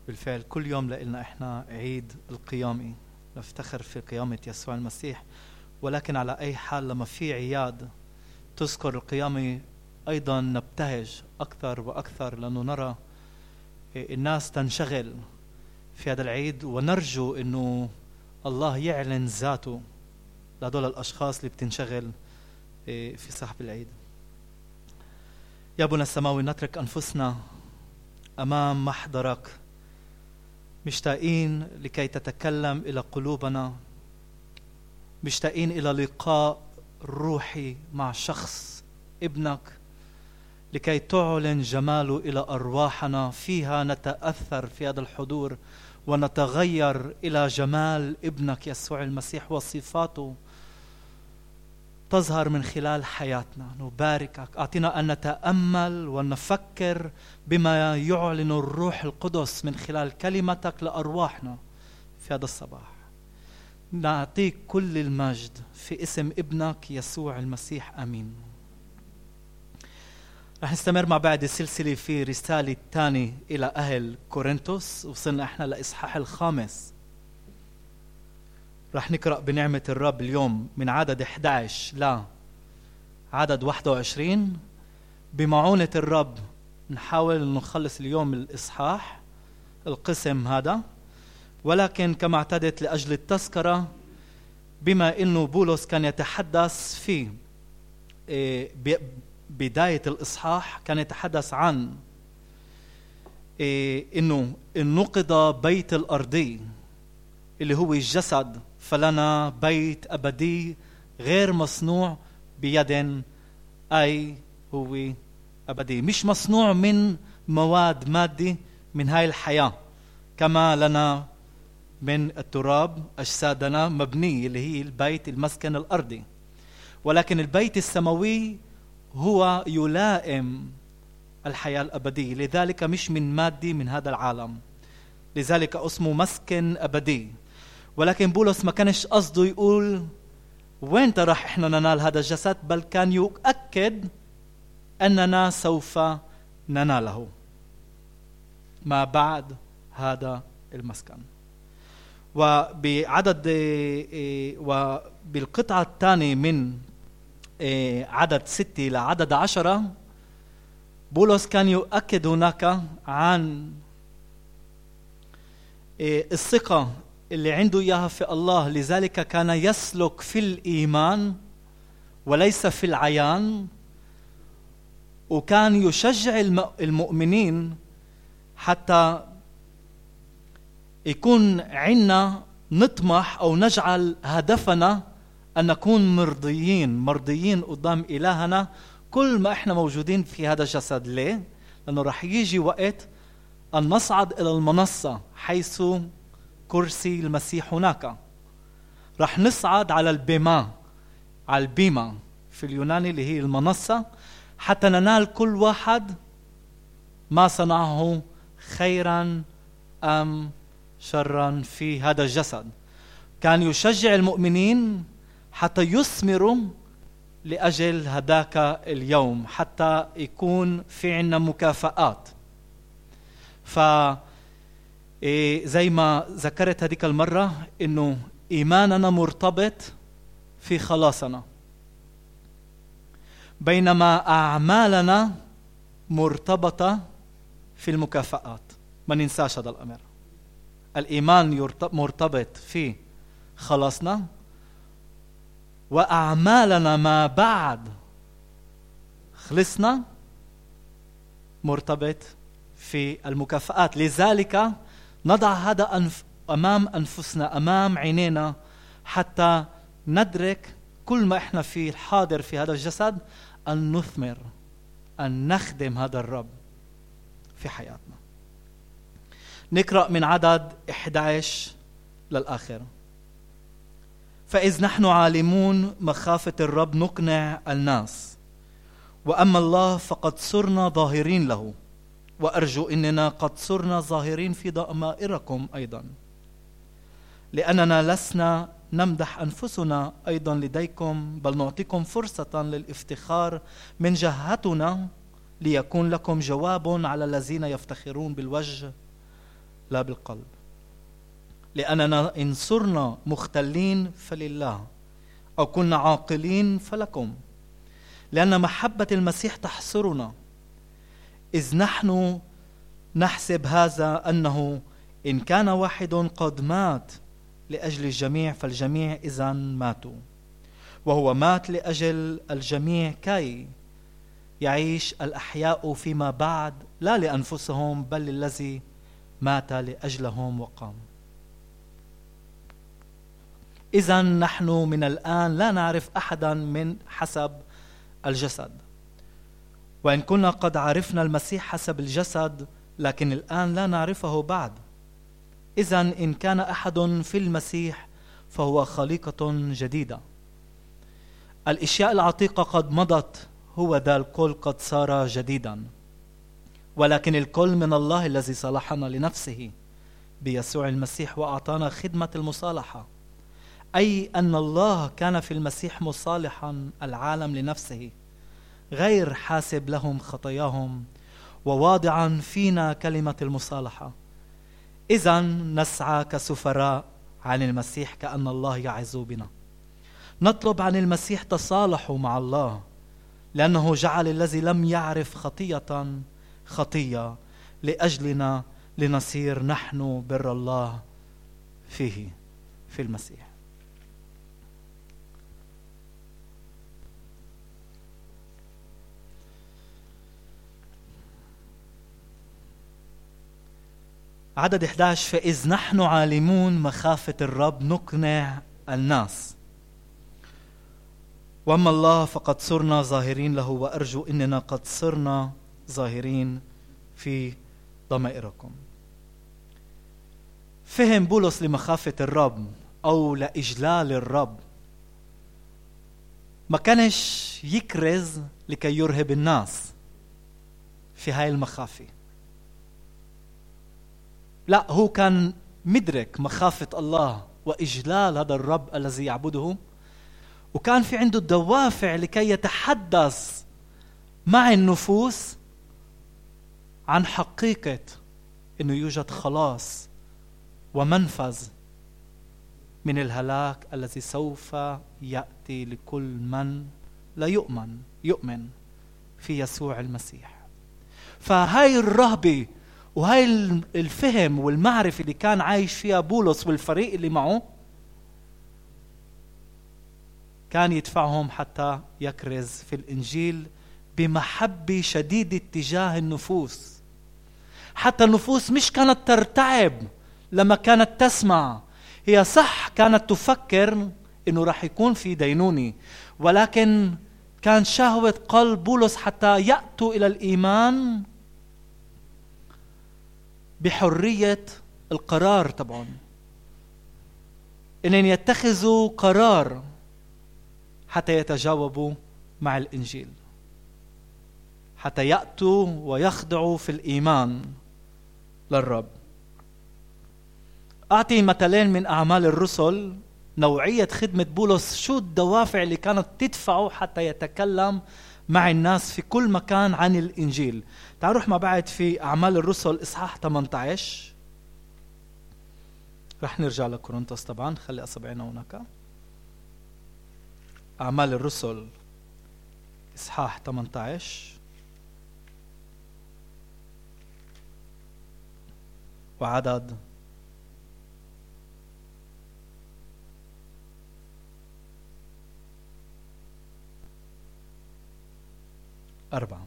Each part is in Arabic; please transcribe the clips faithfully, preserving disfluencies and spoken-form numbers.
بالفعل كل يوم لإلنا إحنا عيد القيامة، نفتخر في قيامة يسوع المسيح. ولكن على أي حال لما في عياد تذكر القيامة أيضا نبتهج أكثر وأكثر، لأنه نرى الناس تنشغل في هذا العيد، ونرجو أنه الله يعلن ذاته لهذول الأشخاص اللي بتنشغل في صاحب العيد. يا أبونا السماوي، نترك أنفسنا أمام محضرك مشتاقين لكي تتكلم إلى قلوبنا، مشتاقين إلى لقاء روحي مع شخص ابنك لكي تعلن جماله إلى أرواحنا، فيها نتأثر في هذا الحضور ونتغير إلى جمال ابنك يسوع المسيح، وصفاته تظهر من خلال حياتنا. نباركك، أعطينا أن نتأمل ونفكر بما يعلن الروح القدس من خلال كلمتك لأرواحنا في هذا الصباح. نعطيك كل المجد في اسم ابنك يسوع المسيح، آمين. رح نستمر مع بعض السلسلة في رسالة الثانية إلى أهل كورنثوس، وصلنا إحنا لإصحاح الخامس. رح نقرأ بنعمة الرب اليوم من عدد أحد عشر لا عدد واحد وعشرين. بمعونة الرب نحاول نخلص اليوم الإصحاح القسم هذا، ولكن كما اعتدت لأجل التذكرة، بما إنه بولس كان يتحدث في بداية الإصحاح كان يتحدث عن إنه النقض بيت الأرضي اللي هو الجسد، فلنا بيت أبدي غير مصنوع بيد، أي هو أبدي، مش مصنوع من مواد مادي من هاي الحياة، كما لنا من التراب أجسادنا مبنية اللي هي البيت المسكن الأرضي، ولكن البيت السماوي هو يلائم الحياة الأبدية، لذلك مش من مادي من هذا العالم، لذلك اسمه مسكن أبدي. ولكن بولس ما كانش قصده يقول وين راح احنا ننال هذا الجسد، بل كان يؤكد أننا سوف نناله ما بعد هذا المسكن. وبعدد وبالقطعة الثانية من عدد ستة إلى عدد عشرة، بولس كان يؤكد هناك عن الثقة اللي عنده إياها في الله، لذلك كان يسلك في الإيمان وليس في العيان، وكان يشجع المؤمنين حتى يكون عنا نطمح أو نجعل هدفنا أن نكون مرضيين مرضيين قدام إلهنا كل ما إحنا موجودين في هذا الجسد. ليه؟ لأنه رح يجي وقت أن نصعد إلى المنصة حيث كرسي المسيح هناك، رح نصعد على البيما على البيما في اليوناني اللي هي المنصة، حتى ننال كل واحد ما صنعه خيرا أم شرا في هذا الجسد. كان يشجع المؤمنين حتى يثمروا لأجل هداك اليوم، حتى يكون في عنا مكافآت. ف زي ما ذكرت هذيك المرة إنه إيماننا مرتبط في خلاصنا، بينما أعمالنا مرتبطة في المكافآت. ما ننساش هذا الأمر، الإيمان مرتبط في خلاصنا، وأعمالنا ما بعد خلصنا مرتبط في المكافآت. لذلك نضع هذا أنف أمام أنفسنا، أمام عينينا، حتى ندرك كل ما إحنا فيه الحاضر في هذا الجسد أن نثمر، أن نخدم هذا الرب في حياتنا. نقرأ من عدد أحد عشر للآخر. فإذ نحن عالمون مخافة الرب نقنع الناس، وأما الله فقد صرنا ظاهرين له، وأرجو أننا قد صرنا ظاهرين في ضمائركم أيضا، لأننا لسنا نمدح أنفسنا أيضا لديكم، بل نعطيكم فرصة للافتخار من جهتنا، ليكون لكم جواب على الذين يفتخرون بالوجه لا بالقلب. لأننا إن صرنا مختلين فلله، أو كنا عاقلين فلكم، لأن محبة المسيح تحصرنا، إذ نحن نحسب هذا أنه إن كان واحد قد مات لأجل الجميع فالجميع إذن ماتوا، وهو مات لأجل الجميع كي يعيش الأحياء فيما بعد لا لأنفسهم بل للذي مات لأجلهم وقام. إذن نحن من الآن لا نعرف أحدا من حسب الجسد، وإن كنا قد عرفنا المسيح حسب الجسد لكن الآن لا نعرفه بعد. إذن إن كان أحد في المسيح فهو خليقة جديدة، الأشياء العتيقة قد مضت، هو ذا الكل قد صار جديدا، ولكن الكل من الله الذي صلحنا لنفسه بيسوع المسيح وأعطانا خدمة المصالحة، أي أن الله كان في المسيح مصالحا العالم لنفسه، غير حاسب لهم خطاياهم، وواضعا فينا كلمة المصالحة. إذن نسعى كسفراء عن المسيح كأن الله يعز بنا، نطلب عن المسيح تصالحوا مع الله، لأنه جعل الذي لم يعرف خطية خطية لأجلنا لنصير نحن بر الله فيه، في المسيح. عدد إحدى عشر: فإذ نحن عالمون مخافة الرب نقنع الناس، وأما الله فقد صرنا ظاهرين له، وأرجو إننا قد صرنا ظاهرين في ضمائركم. فهم بولس لمخافة الرب أو لإجلال الرب، ما كانش يكرز لكي يرهب الناس في هاي المخافة، لا، هو كان مدرك مخافة الله وإجلال هذا الرب الذي يعبده، وكان في عنده الدوافع لكي يتحدث مع النفوس عن حقيقة إنه يوجد خلاص ومنفذ من الهلاك الذي سوف يأتي لكل من لا يؤمن يؤمن في يسوع المسيح. فهاي الرهبة وهاي الفهم والمعرفة اللي كان عايش فيها بولس والفريق اللي معه كان يدفعهم حتى يكرز في الإنجيل بمحبة شديدة تجاه النفوس، حتى النفوس مش كانت ترتعب لما كانت تسمع. هي صح كانت تفكر إنه راح يكون في دينوني، ولكن كان شهوة قلب بولس حتى يأتوا إلى الإيمان بحرية القرار تبعهم، إنهم يتخذوا قرار حتى يتجاوبوا مع الإنجيل، حتى يأتوا ويخضعوا في الإيمان للرب. أعطي مثالين من أعمال الرسل، نوعية خدمة بولس، شو الدوافع اللي كانت تدفعه حتى يتكلم مع الناس في كل مكان عن الإنجيل. تعالوا نروح مع بعض في أعمال الرسل إصحاح ثمانية عشر. رح نرجع لكورنثوس طبعا، خلي أصبعنا هناك. أعمال الرسل إصحاح ثمانية عشر وعدد أربعة.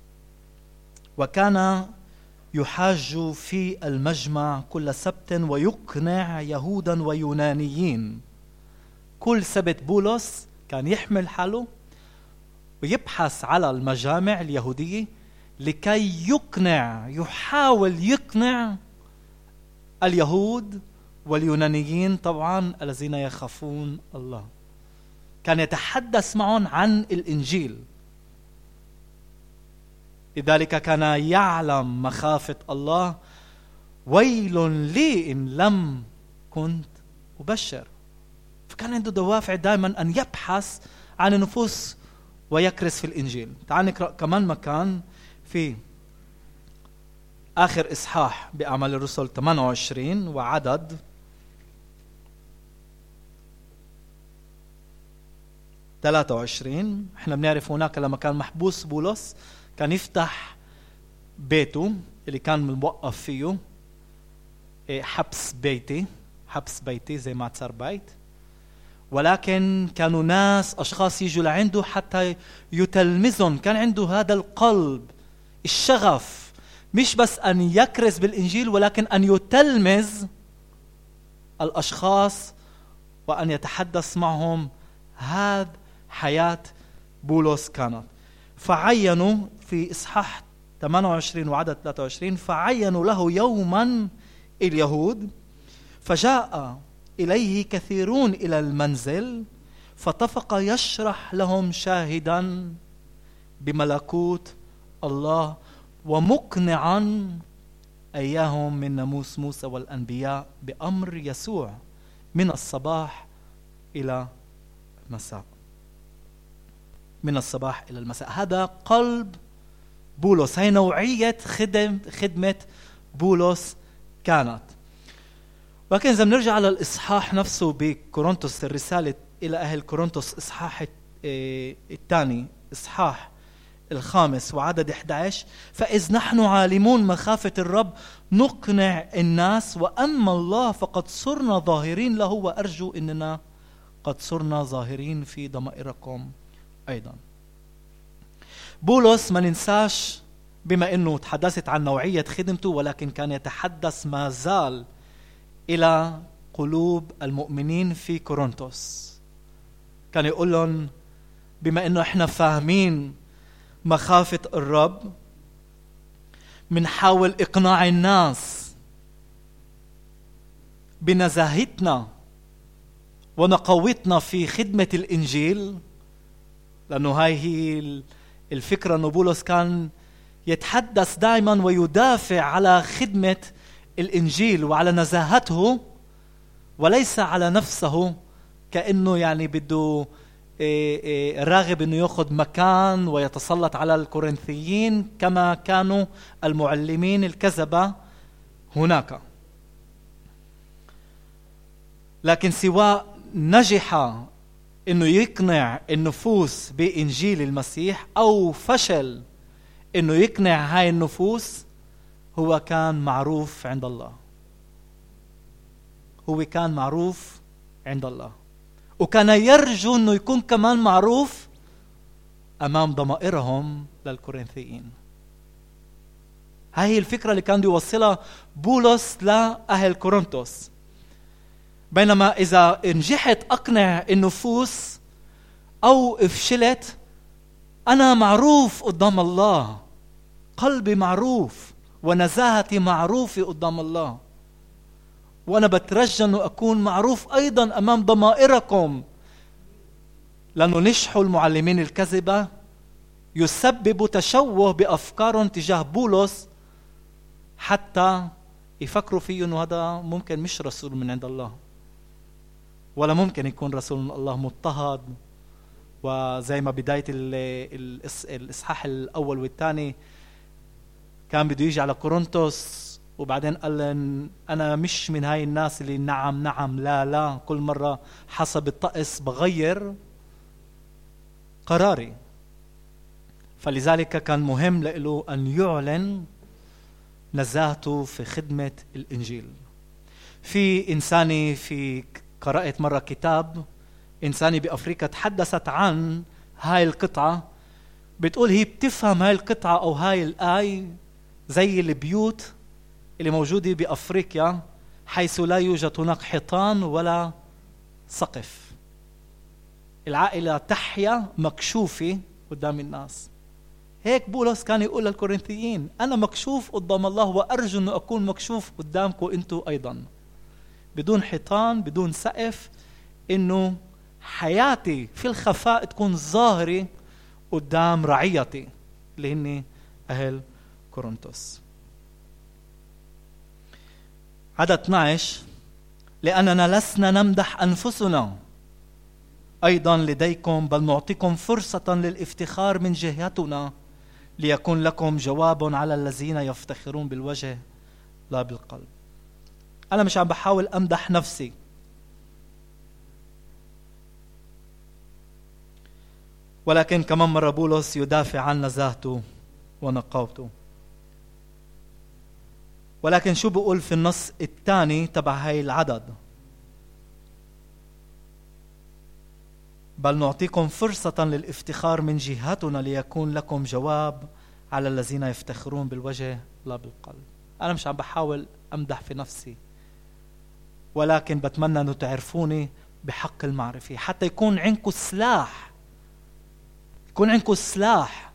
وكان يحاج في المجمع كل سبت ويقنع يهودا ويونانيين. كل سبت بولس كان يحمل حاله ويبحث على المجامع اليهودية لكي يقنع، يحاول يقنع اليهود واليونانيين طبعا الذين يخافون الله. كان يتحدث معهم عن الإنجيل، لذلك كان يعلم مخافة الله. ويل لي إن لم كنت أبشر. فكان عنده دوافع دائما أن يبحث عن النفوس ويكرس في الإنجيل. تعال نقرأ كمان مكان في آخر إصحاح بأعمال الرسل ثمانية وعشرين وعدد ثلاثة وعشرين. احنا بنعرف هناك لما كان محبوس بولس كان يفتح بيته اللي كان موقف فيه، حبس بيتي حبس بيتي زي ما صار بيت، ولكن كانوا ناس أشخاص يجوا لعنده حتى يتلمذهم. كان عنده هذا القلب الشغف، مش بس أن يكرز بالإنجيل ولكن أن يتلمذ الأشخاص وأن يتحدث معهم. هذا حياة بولس كانت. فعينوا في إصحاح ثمانية وعشرين وعدد ثلاثة وعشرين، فعينوا له يوما اليهود، فجاء إليه كثيرون إلى المنزل، فطفق يشرح لهم شاهدا بملكوت الله ومقنعا أياهم من ناموس موسى والأنبياء بأمر يسوع من الصباح إلى المساء. من الصباح إلى المساء. هذا قلب بولس، هي نوعية خدم خدمة بولس كانت. ولكن إذا بنرجع على الإصحاح نفسه بكورنثوس، الرسالة إلى أهل كورنثوس إصحاح الثاني إصحاح الخامس وعدد أحد عشر، فإذ نحن عالمون مخافة الرب نقنع الناس، وأما الله فقد صرنا ظاهرين له، وأرجو أننا قد صرنا ظاهرين في ضمائركم أيضا. بولس ما ننساش بما أنه تحدثت عن نوعية خدمته، ولكن كان يتحدث ما زال إلى قلوب المؤمنين في كورنثوس. كان يقول لهم بما أنه إحنا فاهمين مخافة الرب، منحاول إقناع الناس بنزاهتنا ونقوتنا في خدمة الإنجيل، لأنه هاي هي الفكرة. أنه بولس كان يتحدث دائما ويدافع على خدمة الإنجيل وعلى نزاهته، وليس على نفسه كأنه يعني بده راغب أنه يأخذ مكان ويتسلط على الكورنثيين كما كانوا المعلمين الكذبة هناك. لكن سواء نجح أنه يقنع النفوس بإنجيل المسيح أو فشل أنه يقنع هاي النفوس، هو كان معروف عند الله. هو كان معروف عند الله، وكان يرجو أنه يكون كمان معروف أمام ضمائرهم للكورنثيين. هاي الفكرة اللي كان يوصلها بولس لأهل كورنثوس. بينما إذا نجحت أقنع النفوس أو فشلت، أنا معروف قدام الله، قلبي معروف ونزاهتي معروفة قدام الله، وأنا بترجى أنه أكون معروف أيضا أمام ضمائركم، لأنه نجحوا المعلمين الكذبة يسبب تشوه بأفكارهم تجاه بولس، حتى يفكروا فيه أنه هذا ممكن مش رسول من عند الله، ولا ممكن يكون رسول من الله مضطهد. وزي ما بداية الإصحاح الأول والثاني كان بده يجي على كورنثوس، وبعدين قال أنا مش من هاي الناس اللي نعم نعم لا لا، كل مرة حسب الطقس بغير قراري. فلذلك كان مهم له أن يعلن نزاهته في خدمة الإنجيل. في إنساني في قرأت مرة كتاب إنساني بأفريقيا تحدثت عن هاي القطعة، بتقول هي بتفهم هاي القطعة أو هاي الآية زي البيوت اللي موجودة بأفريقيا، حيث لا يوجد هناك حيطان ولا سقف. العائلة تحيا مكشوفة قدام الناس. هيك بولس كان يقول للكورنثيين أنا مكشوف قدام الله، وأرجو أن أكون مكشوف قدامكم أنتم أيضا، بدون حيطان بدون سقف، إنه حياتي في الخفاء تكون ظاهرة قدام رعيتي اللي هن أهل كورنثوس. عدد اثناشر، لأننا لسنا نمدح أنفسنا أيضا لديكم، بل نعطيكم فرصة للافتخار من جهتنا ليكون لكم جواب على الذين يفتخرون بالوجه لا بالقلب. أنا مش عم بحاول أمدح نفسي، ولكن كمان مرة بولس يدافع عن نزاهته ونقاوته. ولكن شو بقول في النص الثاني تبع هاي العدد؟ بل نعطيكم فرصة للافتخار من جهتنا ليكون لكم جواب على الذين يفتخرون بالوجه لا بالقلب. أنا مش عم بحاول أمدح في نفسي، ولكن بتمنى أنه تعرفوني بحق المعرفة، حتى يكون عندكم سلاح، يكون عندكم سلاح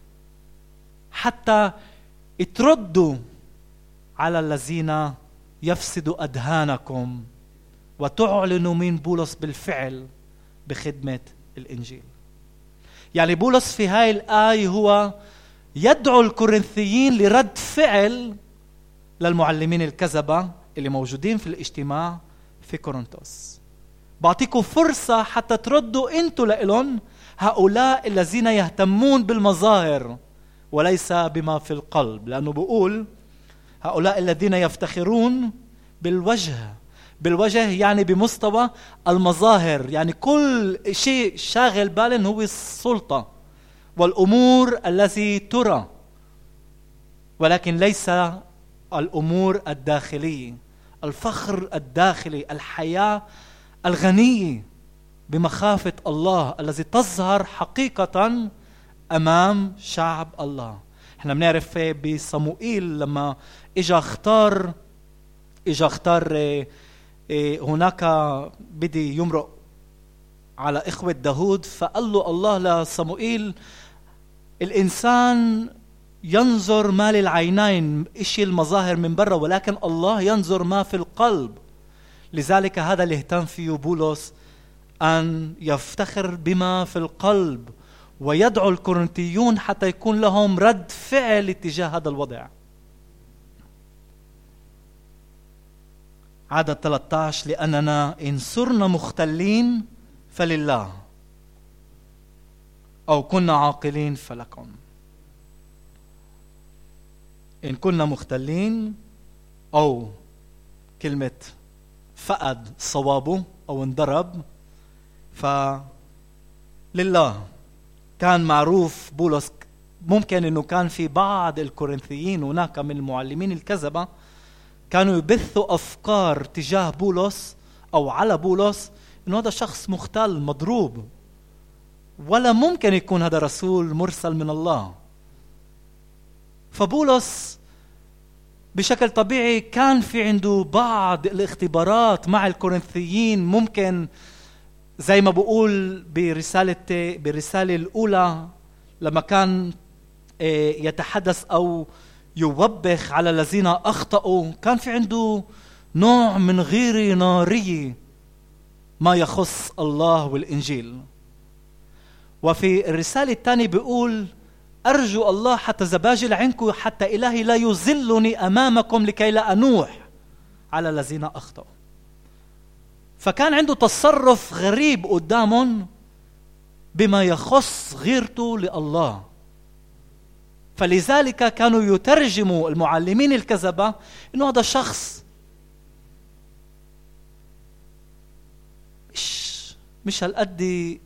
حتى تردوا على الذين يفسدوا أذهانكم وتعلنوا من بولس بالفعل بخدمة الإنجيل. يعني بولس في هاي الآية هو يدعو الكورنثيين لرد فعل للمعلمين الكذبة اللي موجودين في الاجتماع في كورنثوس. بعطيكم فرصة حتى تردوا انتوا لإلهم، هؤلاء الذين يهتمون بالمظاهر وليس بما في القلب، لأنه بقول هؤلاء الذين يفتخرون بالوجه. بالوجه يعني بمستوى المظاهر، يعني كل شيء شاغل بالهم هو السلطة والأمور التي ترى، ولكن ليس الأمور الداخلية، الفخر الداخلي، الحياة الغنية بمخافة الله الذي تظهر حقيقة أمام شعب الله. احنا بنعرف بصموئيل لما اجا اختار اجا اختار هناك بدي يمرق على إخوة داود، فقال له الله لصموئيل الإنسان ينظر ما للعينين، إشي المظاهر من برا، ولكن الله ينظر ما في القلب. لذلك هذا اللي اهتم فيه بولس، أن يفتخر بما في القلب ويدعو الكورنثيون حتى يكون لهم رد فعل اتجاه هذا الوضع. عدد ثلاثة عشر: لأننا إن صرنا مختلين فلله، أو كنا عاقلين فلكم. إن كنا مختلين، أو كلمة فقد صوابه أو انضرب، فلله. كان معروف بولس، ممكن أنه كان في بعض الكورنثيين هناك من المعلمين الكذبة كانوا يبثوا أفكار تجاه بولس أو على بولس أنه هذا شخص مختل مضروب، ولا ممكن يكون هذا رسول مرسل من الله. فبولس بشكل طبيعي كان في عنده بعض الاختبارات مع الكورنثيين، ممكن زي ما بقول برسالة برسالة الأولى لما كان يتحدث أو يوبخ على الذين أخطأوا، كان في عنده نوع من غير نارية ما يخص الله والإنجيل. وفي الرسالة الثانية بيقول أرجو الله حتى زباجل عنكم حتى إلهي لا يذلني أمامكم لكي لا أنوح على الذين أخطأوا. فكان عنده تصرف غريب قدامهم بما يخص غيرته لله. فلذلك كانوا يترجموا المعلمين الكذبة إنه هذا شخص مش مش هالقد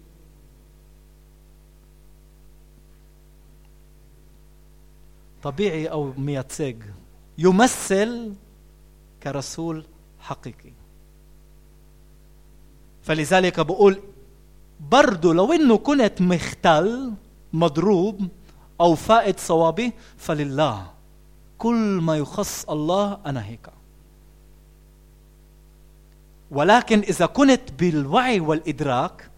طبيعي أو ميتسج، يمثل كرسول حقيقي. فلذلك بقول برضو لو إنه كنت مختل مضروب أو فائد صوابي فلله، كل ما يخص الله أنا هيك. ولكن إذا كنت بالوعي والإدراك،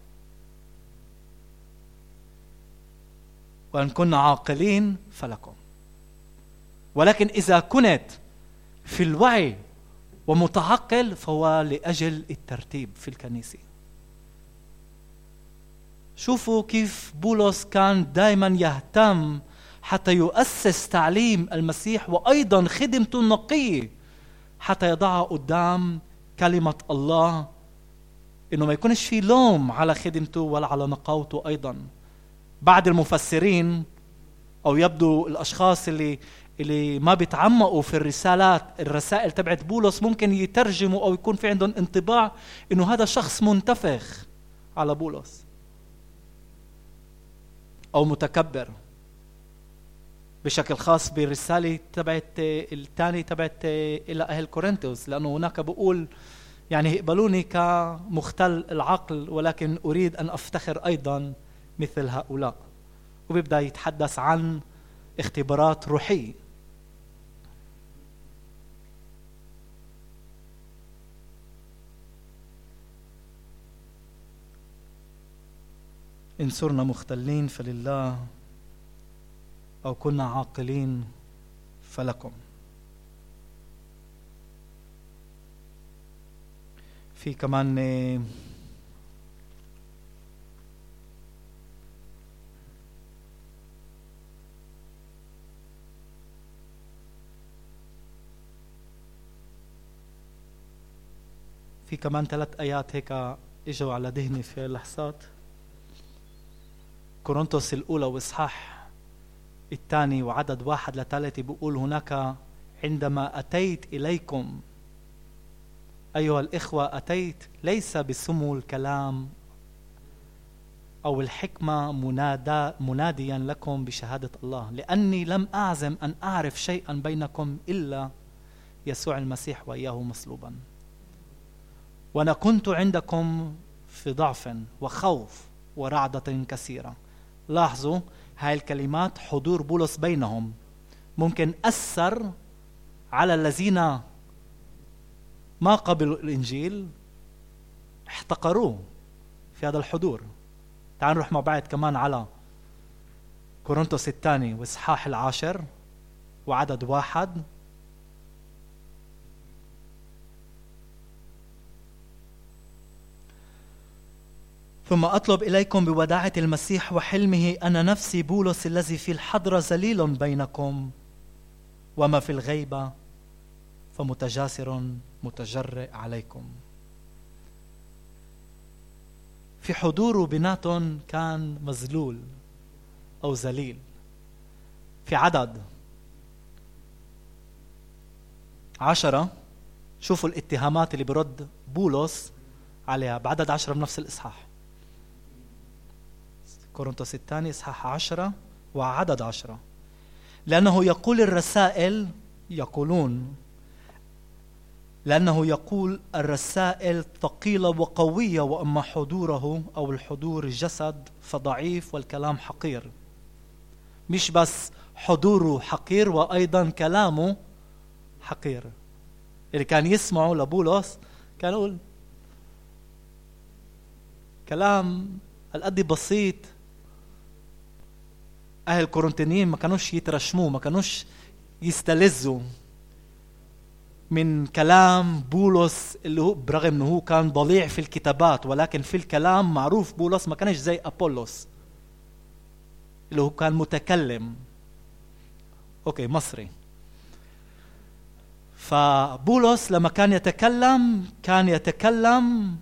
وأن كنا عاقلين فلكم. ولكن إذا كنت في الوعي ومتعقل فهو لأجل الترتيب في الكنيسة. شوفوا كيف بولس كان دائما يهتم حتى يؤسس تعليم المسيح وأيضا خدمته النقية حتى يضعها قدام كلمة الله، إنه ما يكونش في لوم على خدمته ولا على نقاوته. أيضا بعد المفسرين أو يبدو الأشخاص اللي اللي ما بيتعمقوا في الرسالات الرسائل تبعت بولس ممكن يترجموا أو يكون في عندهم انطباع إنه هذا شخص منتفخ على بولس أو متكبر، بشكل خاص بالرسالة تبعت الثانية تبعت إلى أهل كورنثوس، لأنه هناك بقول يعني اقبلوني كمختل العقل ولكن أريد أن أفتخر أيضا مثل هؤلاء، وبيبدأ يتحدث عن اختبارات روحية. إن صرنا مختلين فلله أو كنا عاقلين فلكم. في كمان في كمان ثلاث آيات هيك اجوا على ذهني في اللحظات. كورنثوس الأولى وإصحاح الثاني وعدد واحد لثلاثة بيقول هناك عندما أتيت إليكم أيها الإخوة أتيت ليس بسمو الكلام أو الحكمة منادا مناديا لكم بشهادة الله، لأني لم أعزم أن أعرف شيئا بينكم إلا يسوع المسيح وإياه مصلوبا، وأنا كنت عندكم في ضعف وخوف ورعدة كثيرة. لاحظوا هاي الكلمات، حضور بولس بينهم ممكن أثر على الذين ما قبلوا الإنجيل، احتقروه في هذا الحضور. تعالوا نروح مع بعض كمان على كورنثوس الثاني وإصحاح العاشر وعدد واحد. ثم أطلب إليكم بوداعة المسيح وحلمه أنا نفسي بولس الذي في الحضرة ذليل بينكم، وما في الغيبة فمتجاسر متجرئ عليكم. في حضوره بيناتهم كان مذلول أو ذليل. في عدد عشرة شوفوا الاتهامات اللي برد بولس عليها بعدد عشرة بنفس الإصحاح. كورنثوس الثاني إصحاح عشرة وعدد عشرة. لأنه يقول الرسائل يقولون لأنه يقول الرسائل ثقيلة وقوية، وأما حضوره أو الحضور الجسد فضعيف والكلام حقير. مش بس حضوره حقير وأيضا كلامه حقير. اللي كان يسمعه لبولس كان يقول كلام القد بسيط. أهل كورنثيين ما كانوش يترشموا، ما كانوش يستلذوا من كلام بولس اللي هو برغم انه هو كان ضليع في الكتابات، ولكن في الكلام معروف بولس ما كانش زي أبولس اللي هو كان متكلم اوكي مصري. فبولس لما كان يتكلم كان يتكلم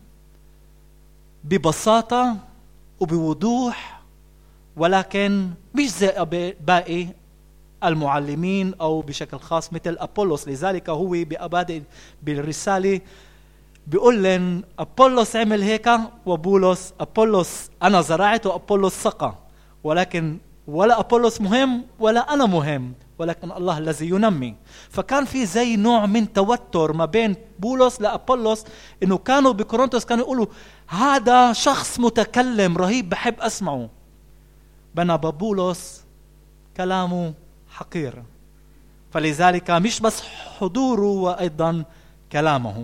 ببساطة وبوضوح، ولكن مش زي باقي المعلمين أو بشكل خاص مثل أبولس. لذلك هو بأبادئ بالرسالة بيقول لن أبولس عمل هيك وبولس أبولس أنا زرعت وأبولس سقى، ولكن ولا أبولس مهم ولا أنا مهم، ولكن الله الذي ينمي. فكان في زي نوع من توتر ما بين بولس لأبولس، إنه كانوا بكورنثوس كانوا يقولوا هذا شخص متكلم رهيب بحب أسمعه، بينما بولس كلامه حقير. فلذلك مش بس حضوره وأيضا كلامه.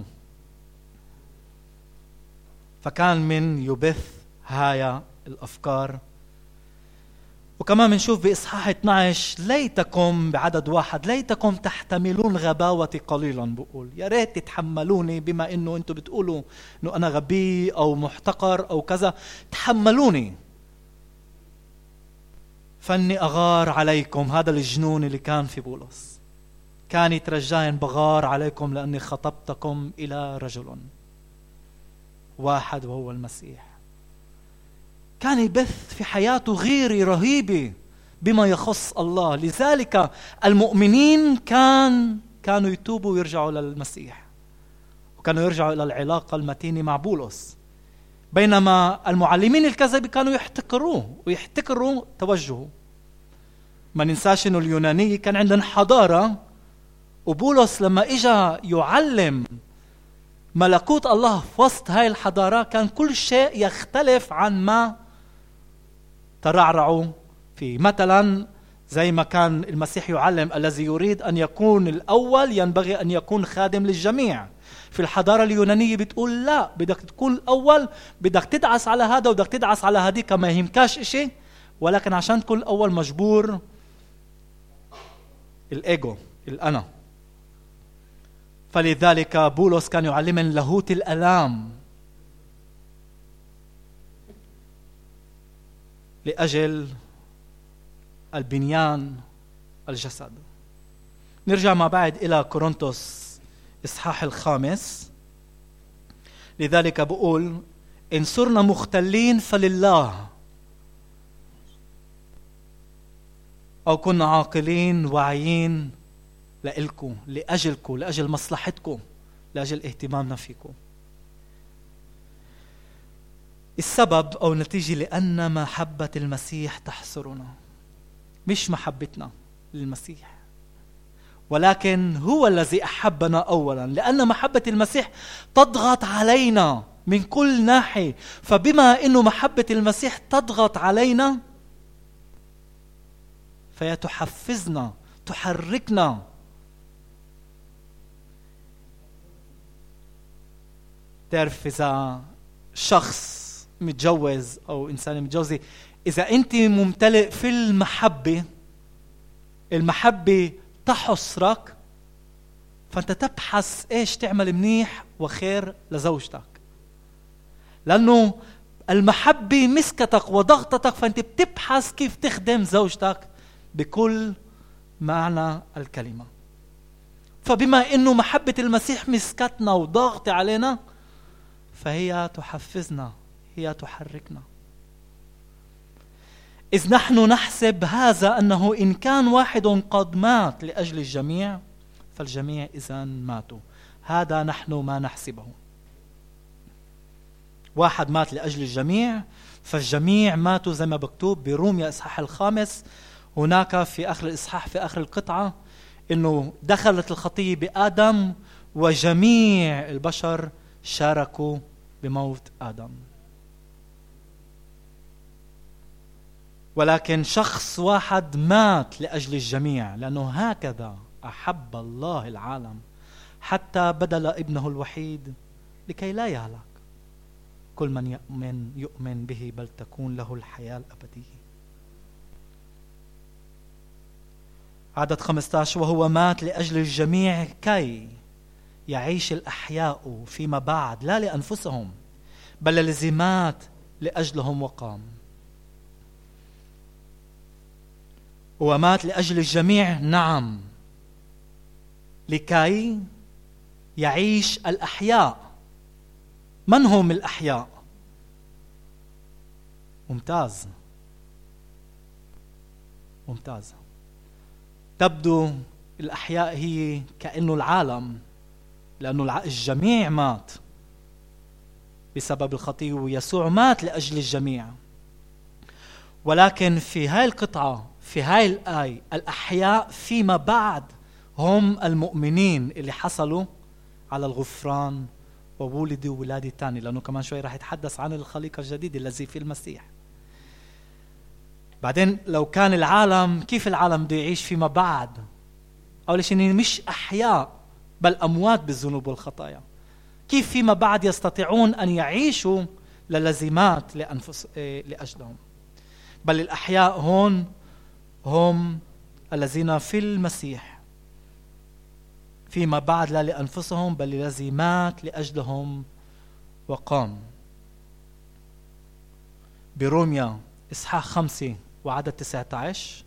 فكان من يبث هاي الأفكار. وكمان بنشوف بإصحاح اثنا عشر ليتكم بعدد واحد ليتكم تحتملون غباوتي قليلا. بقول يا ريت تتحملوني، بما انه انتم بتقولوا انه انا غبي او محتقر او كذا، تحملوني فاني اغار عليكم. هذا الجنون اللي كان في بولس، كان يترجاين بغار عليكم لاني خطبتكم الى رجل واحد وهو المسيح. كان يبث في حياته غيرة رهيبة بما يخص الله. لذلك المؤمنين كان كانوا يتوبوا ويرجعوا للمسيح، وكانوا يرجعوا إلى العلاقة المتينة مع بولس، بينما المعلمين الكذب كانوا يحتقروه ويحتقروا توجهه. ما ننساش إنه اليوناني كان عندهم حضارة، وبولس لما إجا يعلم ملكوت الله في وسط هاي الحضارة كان كل شيء يختلف عن ما ترعرعوا فيه. مثلا زي ما كان المسيح يعلم الذي يريد أن يكون الأول ينبغي أن يكون خادم للجميع. في الحضارة اليونانية بتقول لا، بدك تكون الأول، بدك تدعس على هذا وبدك تدعس على هذيك، ما يهمكاش إشي، ولكن عشان تكون الأول مجبور الإيجو، الأنا. فلذلك بولس كان يعلمنا لاهوت الألام لأجل البنيان الجسد. نرجع ما بعد إلى كورنثوس إصحاح الخامس. لذلك بقول إن صرنا مختلين فلله، أو كنا عاقلين واعيين لإلكم، لأجلكم، لأجل مصلحتكم، لأجل اهتمامنا فيكم. السبب أو النتيجة لأن محبة المسيح تحصرنا، مش محبتنا للمسيح، ولكن هو الذي أحبنا أولا. لأن محبة المسيح تضغط علينا من كل ناحية، فبما أنه محبة المسيح تضغط علينا فهي تحفزنا، تحركنا. تعرف إذا شخص متجوز أو إنسان متجوزة، إذا أنت ممتلئ في المحبة، المحبة تحصرك، فأنت تبحث إيش تعمل منيح وخير لزوجتك، لأنه المحبة مسكتك وضغطتك، فأنت بتبحث كيف تخدم زوجتك بكل معنى الكلمة. فبما أنه محبة المسيح مسكتنا وضغط علينا، فهي تحفزنا، هي تحركنا. إذ نحن نحسب هذا أنه إن كان واحد قد مات لأجل الجميع فالجميع إذن ماتوا. هذا نحن ما نحسبه. واحد مات لأجل الجميع فالجميع ماتوا، زي ما مكتوب بروميا إصحاح الخامس هناك في آخر الإصحاح، في آخر القطعة، إنه دخلت الخطية بآدم وجميع البشر شاركوا بموت آدم. ولكن شخص واحد مات لأجل الجميع، لأنه هكذا أحب الله العالم حتى بذل ابنه الوحيد لكي لا يهلك كل من يؤمن يؤمن به، بل تكون له الحياة الأبدية. عدد خمسة عشر: وهو مات لأجل الجميع كي يعيش الأحياء فيما بعد لا لأنفسهم بل الذي مات لأجلهم وقام. ومات لأجل الجميع، نعم، لكي يعيش الأحياء. من هم الأحياء؟ ممتاز ممتاز. تبدو الأحياء هي كأنه العالم، لأنه الجميع مات بسبب الخطية، ويسوع مات لأجل الجميع. ولكن في هاي القطعة، في هاي الآية، الأحياء فيما بعد هم المؤمنين اللي حصلوا على الغفران وولدوا ولادة تاني، لأنه كمان شوي راح يتحدث عن الخليقة الجديدة الذي في المسيح. بعدين لو كان العالم، كيف العالم بده يعيش فيما بعد؟ أول شيء مش أحياء بل أموات بالذنوب والخطايا. كيف فيما بعد يستطيعون أن يعيشوا للذي مات لأنفس لأجلهم؟ بل الأحياء هون هم الذين في المسيح فيما بعد لا لأنفسهم بل الذي مات لأجلهم وقام. بروميا إصحاح خمسة وعدد تسعة عشر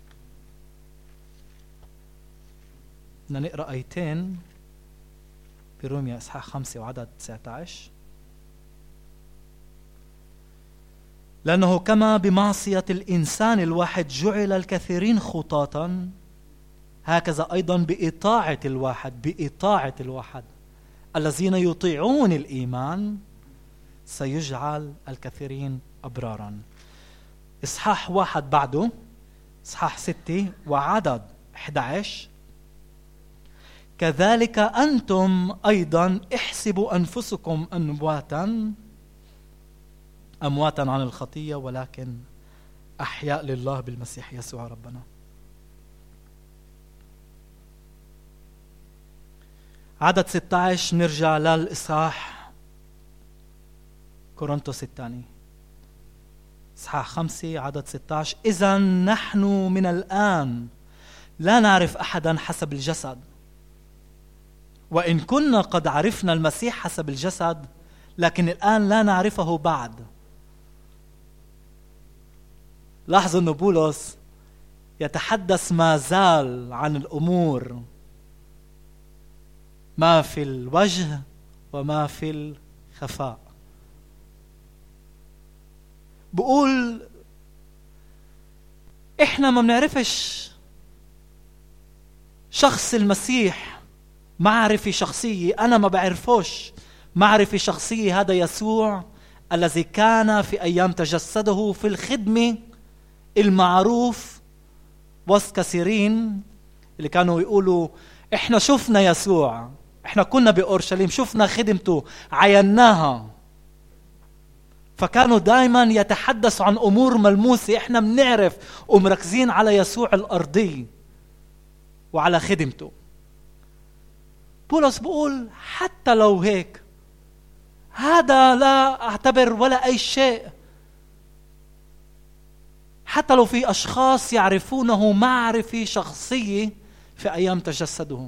بدنا نقرأ آيتين. بروميا إصحاح خمسة وعدد تسعة عشر: لأنه كما بمعصية الإنسان الواحد جعل الكثيرين خطاطا، هكذا أيضا بإطاعة الواحد بإطاعة الواحد الذين يطيعون الإيمان سيجعل الكثيرين أبرارا. إصحاح واحد بعده، إصحاح ستة وعدد أحد عشر: كذلك أنتم أيضا احسبوا أنفسكم أمواتا أمواتا عن الخطية ولكن أحياء لله بالمسيح يسوع ربنا. عدد ستة عشر نرجع للإصحاح كورنثوس الثاني، إصحاح خمسة عدد ستة عشر: إذا نحن من الآن لا نعرف أحدا حسب الجسد، وإن كنا قد عرفنا المسيح حسب الجسد لكن الآن لا نعرفه بعد. لاحظوا أن بولس يتحدث ما زال عن الأمور ما في الوجه وما في الخفاء. بقول إحنا ما بنعرفش شخص المسيح معرفة شخصية، أنا ما بعرفوش معرفة شخصية. هذا يسوع الذي كان في أيام تجسده في الخدمة المعروف وسط كثيرين اللي كانوا يقولوا إحنا شفنا يسوع، إحنا كنا بأورشليم شفنا خدمته عيناها. فكانوا دائما يتحدثوا عن أمور ملموسة، إحنا بنعرف ومركزين على يسوع الأرضي وعلى خدمته. بولس بيقول حتى لو هيك هذا لا أعتبر ولا أي شيء، حتى لو في أشخاص يعرفونه معرفة شخصية في أيام تجسده.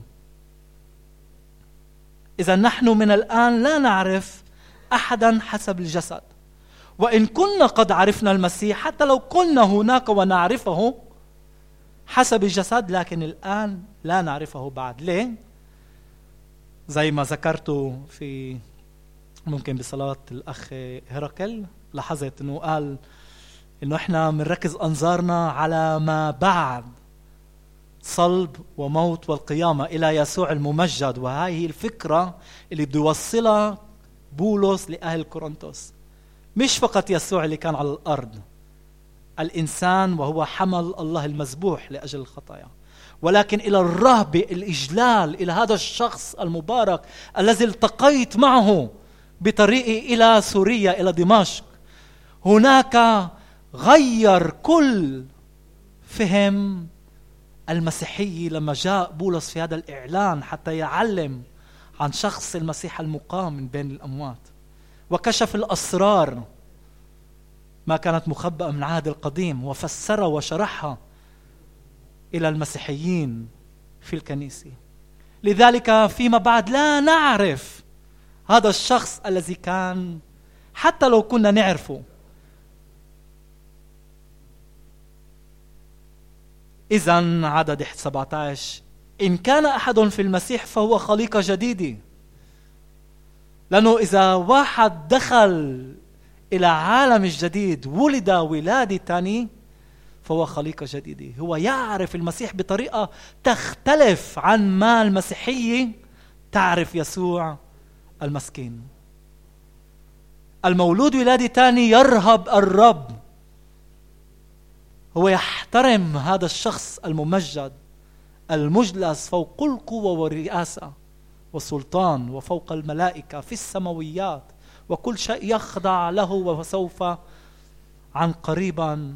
إذا نحن من الآن لا نعرف أحدا حسب الجسد، وإن كنا قد عرفنا المسيح، حتى لو كنا هناك ونعرفه حسب الجسد لكن الآن لا نعرفه بعد. ليه؟ زي ما ذكرته في ممكن بصلاة الأخ هرقل، لاحظت أنه قال أنه إحنا منركز أنظارنا على ما بعد صلب وموت والقيامة إلى يسوع الممجد. وهي هي الفكرة اللي بده يوصلها بولس لأهل كورنثوس، مش فقط يسوع اللي كان على الأرض الإنسان وهو حمل الله المذبوح لأجل الخطايا، ولكن إلى الرهبة الإجلال إلى هذا الشخص المبارك الذي التقيت معه بطريقي إلى سوريا إلى دمشق. هناك غير كل فهم المسيحية لما جاء بولس في هذا الإعلان حتى يعلم عن شخص المسيح المقام من بين الأموات، وكشف الأسرار ما كانت مخبأة من العهد القديم وفسرها وشرحها إلى المسيحيين في الكنيسة. لذلك فيما بعد لا نعرف هذا الشخص الذي كان حتى لو كنا نعرفه. إذن عدد سبعة عشر: إن كان أحد في المسيح فهو خليقة جديدة. لأنه إذا واحد دخل إلى عالم الجديد ولد ولادة تاني فهو خليقة جديدة. هو يعرف المسيح بطريقة تختلف عن ما المسيحية تعرف يسوع المسكين. المولود ولادة تاني يرهب الرب، هو يحترم هذا الشخص الممجد المجلس فوق القوة والرئاسة والسلطان وفوق الملائكة في السماويات، وكل شيء يخضع له، وسوف عن قريبا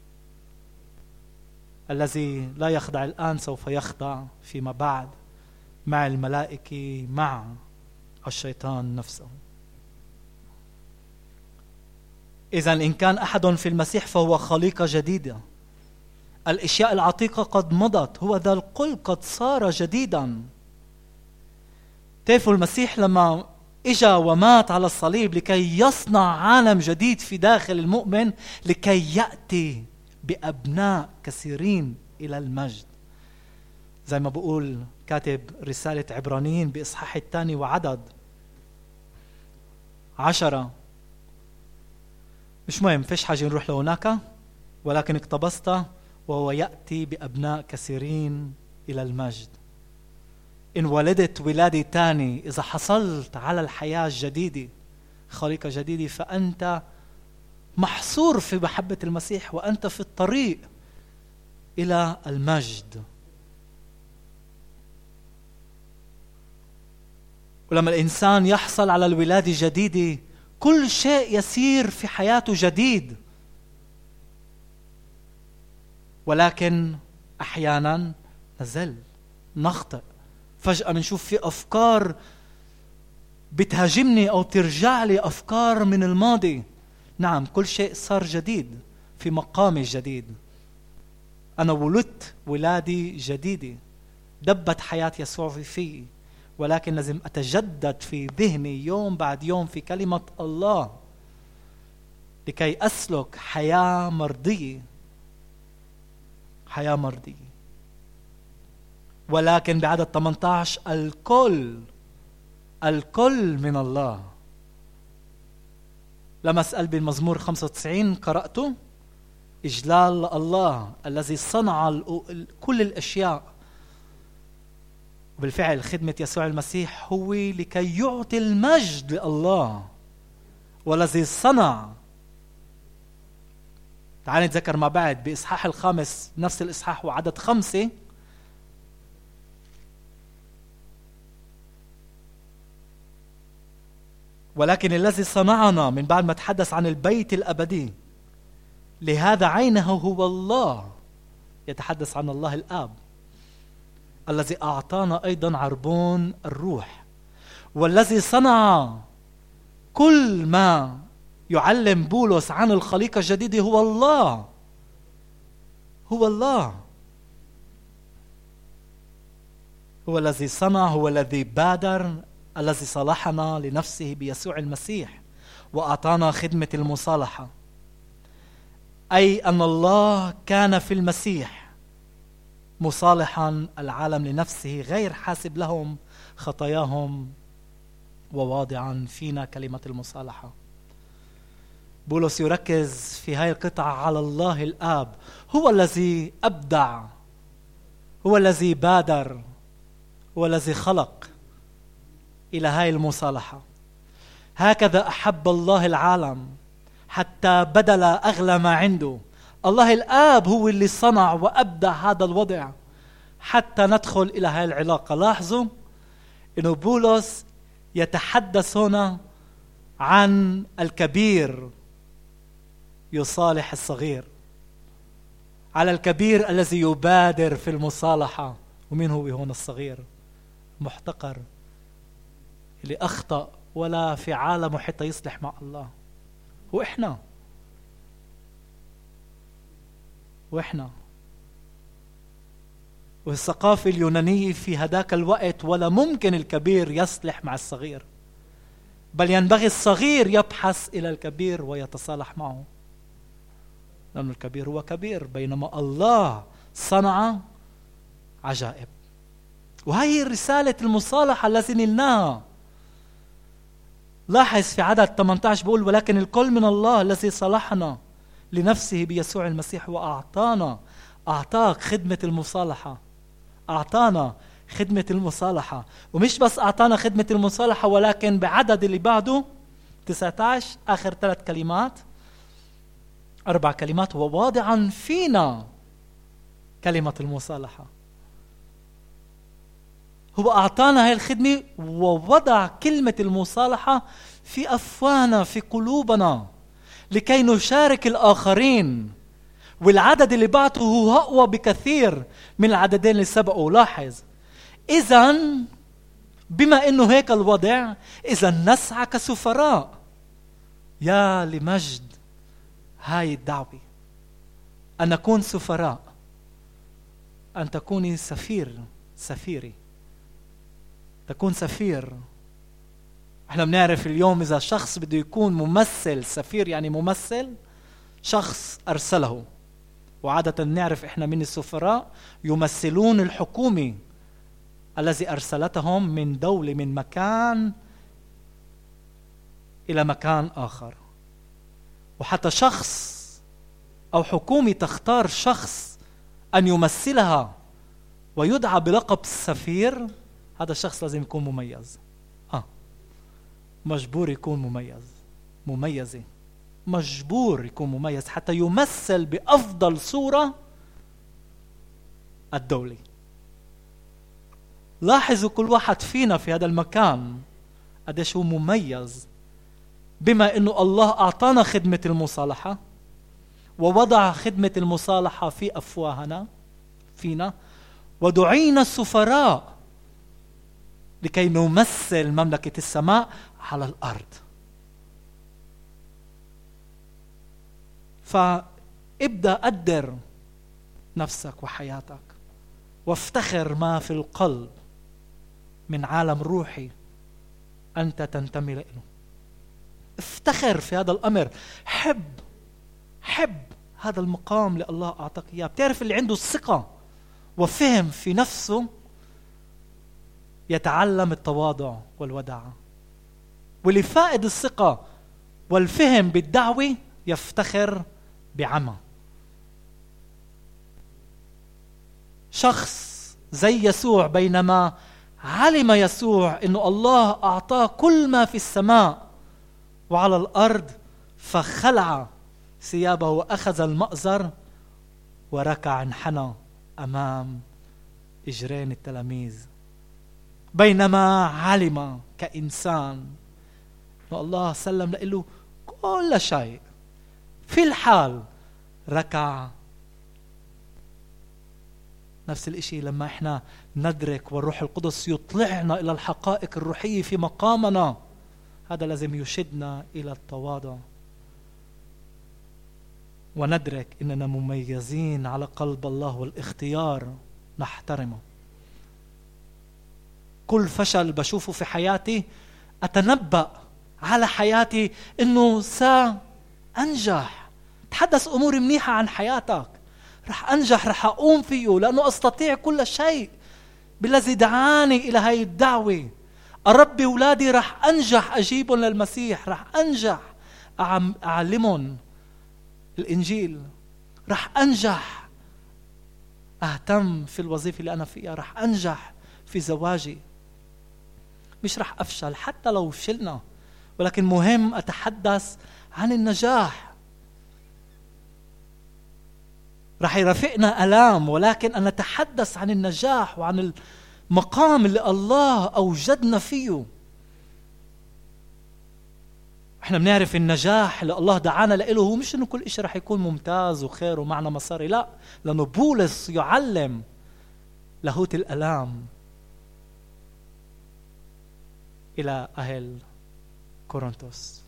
الذي لا يخضع الآن سوف يخضع فيما بعد مع الملائكة مع الشيطان نفسه. إذن إن كان أحد في المسيح فهو خليقة جديدة، الأشياء العتيقة قد مضت، هو ذا الكل قد صار جديدا. تعرفوا المسيح لما إجا ومات على الصليب لكي يصنع عالم جديد في داخل المؤمن، لكي يأتي بأبناء كثيرين إلى المجد. زي ما بقول كاتب رسالة عبرانيين بإصحاح الثاني وعدد عشرة: مش مهم، فيش حاجة نروح لهناك، ولكن اقتبست وهو يأتي بأبناء كثيرين إلى المجد. إن ولدت ولادة تاني، إذا حصلت على الحياة الجديدة، خليقة جديدة، فأنت محصور في محبة المسيح وأنت في الطريق إلى المجد. ولما الإنسان يحصل على الولادة الجديدة كل شيء يسير في حياته جديد، ولكن أحيانا نزل نخطئ، فجأة بنشوف في أفكار بتهاجمني أو ترجع لي أفكار من الماضي. نعم، كل شيء صار جديد في مقام جديد. أنا ولدت ولادة جديدة، دبت حياة يسوع في فيه، ولكن لازم أتجدد في ذهني يوم بعد يوم في كلمة الله لكي أسلك حياة مرضية، حياة مرضية. ولكن بعدد ثمانية عشر الكل الكل من الله. لما أسأل بالمزمور خمسة وتسعين قرأته: إجلال الله الذي صنع كل الأشياء. بالفعل خدمة يسوع المسيح هو لكي يعطي المجد لله والذي صنع. تعالوا نتذكر مع بعض بإصحاح الخامس، نفس الإصحاح وعدد خمسة: ولكن الذي صنعنا، من بعد ما تحدث عن البيت الأبدي، لهذا عينه هو الله، يتحدث عن الله الآب الذي أعطانا أيضا عربون الروح، والذي صنع كل ما يعلم بولس عن الخليقة الجديدة هو الله. هو الله هو الذي صنع، هو الذي بادر، الذي صلحنا لنفسه بيسوع المسيح وأعطانا خدمة المصالحة، أي أن الله كان في المسيح مصالحا العالم لنفسه، غير حاسب لهم خطاياهم، وواضعا فينا كلمة المصالحة. بولس يركز في هذه القطعة على الله الآب، هو الذي أبدع، هو الذي بادر، هو الذي خلق إلى هذه المصالحة. هكذا أحب الله العالم حتى بذل أغلى ما عنده. الله الآب هو اللي صنع وأبدع هذا الوضع حتى ندخل إلى هذه العلاقة. لاحظوا إنه بولس يتحدث هنا عن الكبير يصالح الصغير، على الكبير الذي يبادر في المصالحة. ومين هو هنا الصغير؟ محتقر، اللي أخطأ ولا في عالمه حتى يصلح مع الله. وإحنا وإحنا والثقافة اليونانية في هذاك الوقت ولا ممكن الكبير يصلح مع الصغير، بل ينبغي الصغير يبحث إلى الكبير ويتصالح معه، لأن الكبير هو كبير، بينما الله صنع عجائب. وهي رسالة المصالحة التي نلناها. لاحظ في عدد ثمانية عشر بقول: ولكن الكل من الله الذي صلحنا لنفسه بيسوع المسيح وأعطانا. أعطاك خدمة المصالحة، أعطانا خدمة المصالحة. ومش بس أعطانا خدمة المصالحة، ولكن بعدد اللي بعده تسعة عشر آخر ثلاث كلمات أربع كلمات: وواضعا فينا كلمة المصالحة. هو أعطانا هاي الخدمة ووضع كلمة المصالحة في أفواهنا، في قلوبنا، لكي نشارك الآخرين. والعدد اللي بعته هو أقوى بكثير من العددين اللي سبقوا. لاحظ، إذن بما إنه هيك الوضع، إذن نسعى كسفراء. يا لمجد هاي الدعوة، أن نكون سفراء، أن تكوني سفير، سفيري، تكون سفير. احنا بنعرف اليوم إذا شخص بده يكون ممثل، سفير يعني ممثل، شخص أرسله. وعادة نعرف احنا من السفراء يمثلون الحكومة الذي أرسلتهم من دولة، من مكان إلى مكان آخر. وحتى شخص أو حكومة تختار شخص أن يمثلها ويدعى بلقب السفير، هذا الشخص لازم يكون مميز. آه. مجبور يكون مميز، مميزة، مجبور يكون مميز حتى يمثل بأفضل صورة الدولة. لاحظوا كل واحد فينا في هذا المكان قديش هو مميز، بما إنه الله أعطانا خدمة المصالحة ووضع خدمة المصالحة في أفواهنا فينا، ودعينا السفراء لكي نمثل مملكة السماء على الأرض. فابدأ قدر نفسك وحياتك، وافتخر ما في القلب من عالم روحي أنت تنتمي له. افتخر في هذا الأمر، حب حب هذا المقام اللي الله أعطاك إياه. بتعرف اللي عنده الثقة وفهم في نفسه يتعلم التواضع والوداعة، واللي فائد الثقة والفهم بالدعوة يفتخر بعمى. شخص زي يسوع بينما علم يسوع إنه الله أعطاه كل ما في السماء وعلى الأرض، فخلع ثيابه وأخذ المأزر وركع انحنى أمام إجرين التلاميذ، بينما علم كإنسان إنه الله سلم له كل شيء. في الحال ركع. نفس الاشي لما احنا ندرك والروح القدس يطلعنا إلى الحقائق الروحية في مقامنا، هذا لازم يشدنا إلى التواضع وندرك إننا مميزين على قلب الله والاختيار نحترمه. كل فشل بشوفه في حياتي أتنبأ على حياتي إنه سأنجح. تحدث أمور منيحة عن حياتك، رح أنجح، رح أقوم فيه لأنه أستطيع كل شيء بالذي دعاني إلى هاي الدعوة. أربي أولادي رح أنجح أجيبهم للمسيح، رح أنجح أعلمهم الإنجيل، رح أنجح أهتم في الوظيفة اللي أنا فيها، رح أنجح في زواجي. مش رح أفشل حتى لو فشلنا، ولكن مهم أتحدث عن النجاح. رح يرافقنا ألام، ولكن أنا أتحدث عن النجاح وعن المقام اللي الله أوجدنا فيه. احنا بنعرف النجاح اللي الله دعانا له هو مش انه كل شيء رح يكون ممتاز وخير ومعنا مصاري، لا، لأنه بولس يعلم لاهوت الألام إلى أهل كورنثوس.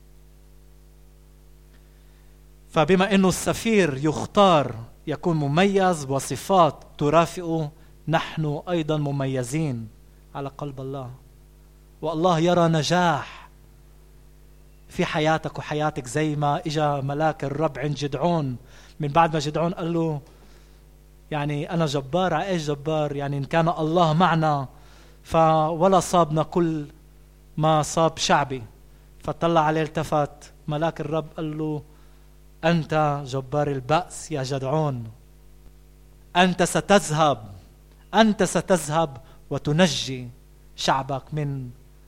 فبما أنه السفير يختار يكون مميز وصفات ترافقه، نحن أيضا مميزين على قلب الله، والله يرى نجاح في حياتك وحياتك. زي ما إجا ملاك الرب عند جدعون من بعد ما جدعون قال له يعني أنا جبار، إيش جبار؟ يعني إن كان الله معنا فولا صابنا كل ما صاب شعبي. فطلع عليه التفت ملاك الرب قال له أنت جبار البأس يا جدعون، أنت ستذهب أنت ستذهب وتنجي شعبك من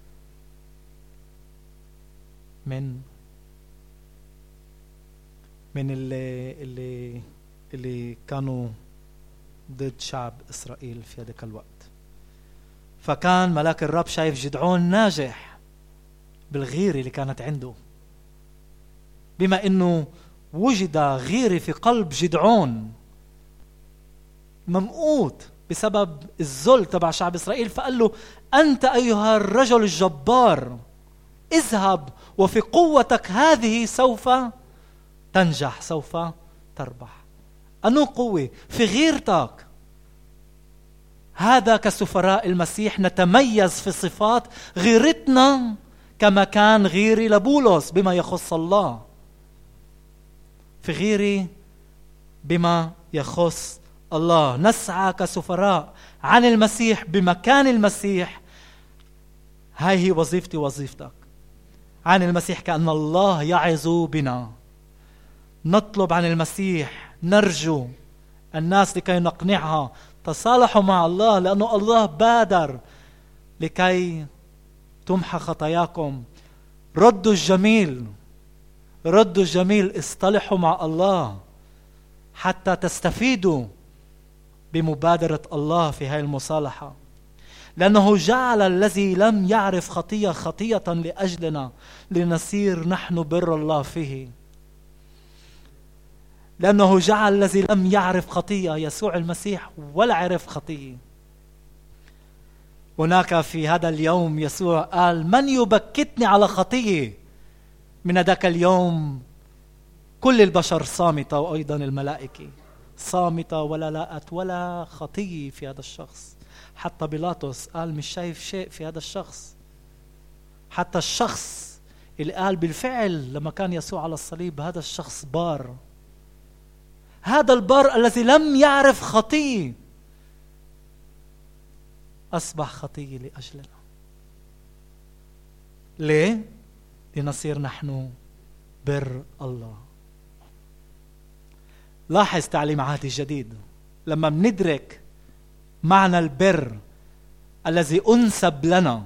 من من اللي اللي اللي كانوا ضد شعب إسرائيل في هذاك الوقت. فكان ملاك الرب شايف جدعون ناجح بالغيرة اللي كانت عنده، بما إنه وجد غيرة في قلب جدعون ممقوت بسبب الذل تبع شعب إسرائيل. فقال له أنت أيها الرجل الجبار اذهب وفي قوتك هذه سوف تنجح، سوف تربح. أنو قوة في غيرتك. هذا كسفراء المسيح نتميز في صفات غيرتنا كما كان غيري لبولس بما يخص الله، في غيري بما يخص الله. نسعى كسفراء عن المسيح بمكان المسيح. هاي هي وظيفتي وظيفتك عن المسيح، كأن الله يعظ بنا نطلب عن المسيح، نرجو الناس لكي نقنعها تصالحوا مع الله، لأنه الله بادر لكي تمحى خطاياكم. ردوا الجميل، ردوا الجميل، اصطلحوا مع الله حتى تستفيدوا بمبادرة الله في هذه المصالحة. لأنه جعل الذي لم يعرف خطية خطية لأجلنا لنصير نحن بر الله فيه. لأنه جعل الذي لم يعرف خطية، يسوع المسيح ولا عرف خطية. هناك في هذا اليوم يسوع قال من يبكتني على خطية؟ من ذاك اليوم كل البشر صامتة، وأيضا الملائكة صامتة، ولا لقت ولا خطية في هذا الشخص. حتى بيلاطس قال مش شايف شيء في هذا الشخص. حتى الشخص اللي قال بالفعل لما كان يسوع على الصليب هذا الشخص بار، هذا البار الذي لم يعرف خطية أصبح خطية لأجلنا. ليه؟ لنصير نحن بر الله. لاحظ تعليم عهد الجديد لما بندرك معنى البر الذي أنسب لنا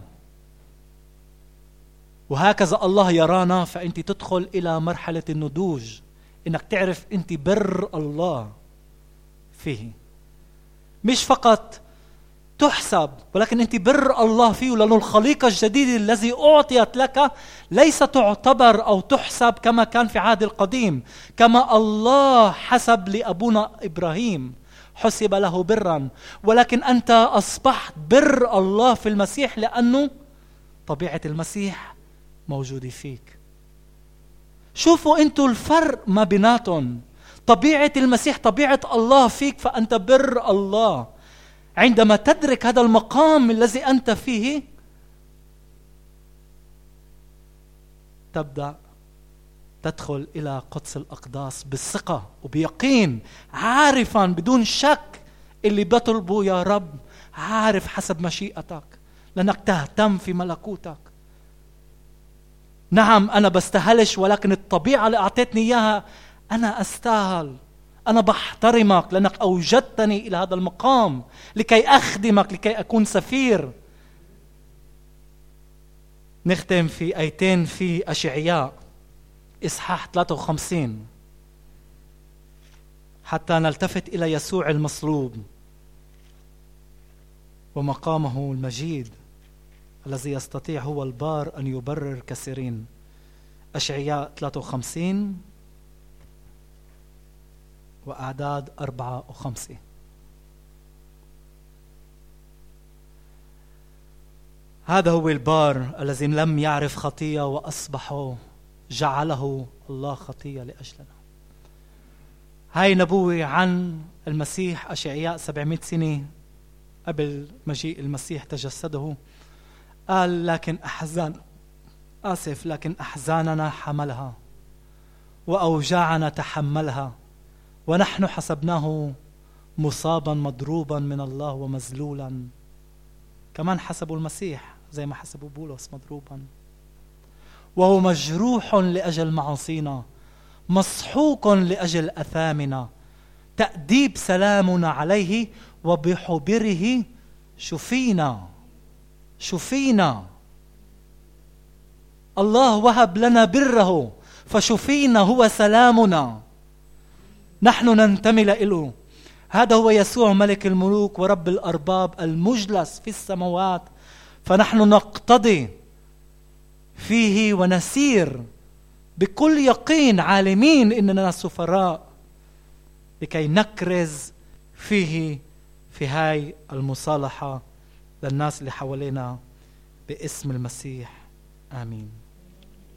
وهكذا الله يرانا، فأنت تدخل إلى مرحلة النضوج، إنك تعرف أنت بر الله فيه. مش فقط تحسب، ولكن أنت بر الله فيه، لأنه الخليقة الجديدة الذي أعطيت لك ليس تعتبر أو تحسب كما كان في عهد القديم، كما الله حسب لأبونا إبراهيم حسب له برا، ولكن أنت أصبحت بر الله في المسيح لأنه طبيعة المسيح موجودة فيك. شوفوا أنتوا الفرق ما بيناتهم. طبيعة المسيح طبيعة الله فيك، فأنت بر الله. عندما تدرك هذا المقام الذي أنت فيه تبدأ تدخل إلى قدس الأقداس بالثقة وبيقين، عارفا بدون شك اللي بطلبه يا رب، عارف حسب مشيئتك لأنك تهتم في ملكوتك. نعم أنا بستهلش، ولكن الطبيعة اللي أعطيتني إياها أنا أستاهل. أنا بحترمك لأنك أوجدتني إلى هذا المقام لكي أخدمك، لكي أكون سفير. نختم في آيتين في أشعياء إصحاح ثلاثة وخمسين حتى نلتفت إلى يسوع المصلوب ومقامه المجيد الذي يستطيع هو البار أن يبرر كثيرين. أشعياء ثلاثة وخمسين وأعداد أربعة وخمسة. هذا هو البار الذي لم يعرف خطية وأصبح جعله الله خطية لأجلنا. هاي نبوة عن المسيح أشعياء سبعمائة سنة قبل مجيء المسيح تجسده. قال لكن أحزان آسف لكن أحزاننا حملها وأوجاعنا تحملها، ونحن حسبناه مصابا مضروبا من الله ومذلولا. كمان حسبوا المسيح زي ما حسبوا بولس مضروبا. وهو مجروح لأجل معاصينا، مسحوق لأجل أثامنا، تأديب سلامنا عليه وبحبره شفينا. شفينا. الله وهب لنا بره فشفينا، هو سلامنا، نحن ننتمي له. هذا هو يسوع ملك الملوك ورب الأرباب المجلس في السماوات، فنحن نقتضي فيه ونسير بكل يقين عالمين إننا سفراء لكي نكرز فيه في هاي المصالحة للناس اللي حوالينا باسم المسيح. آمين.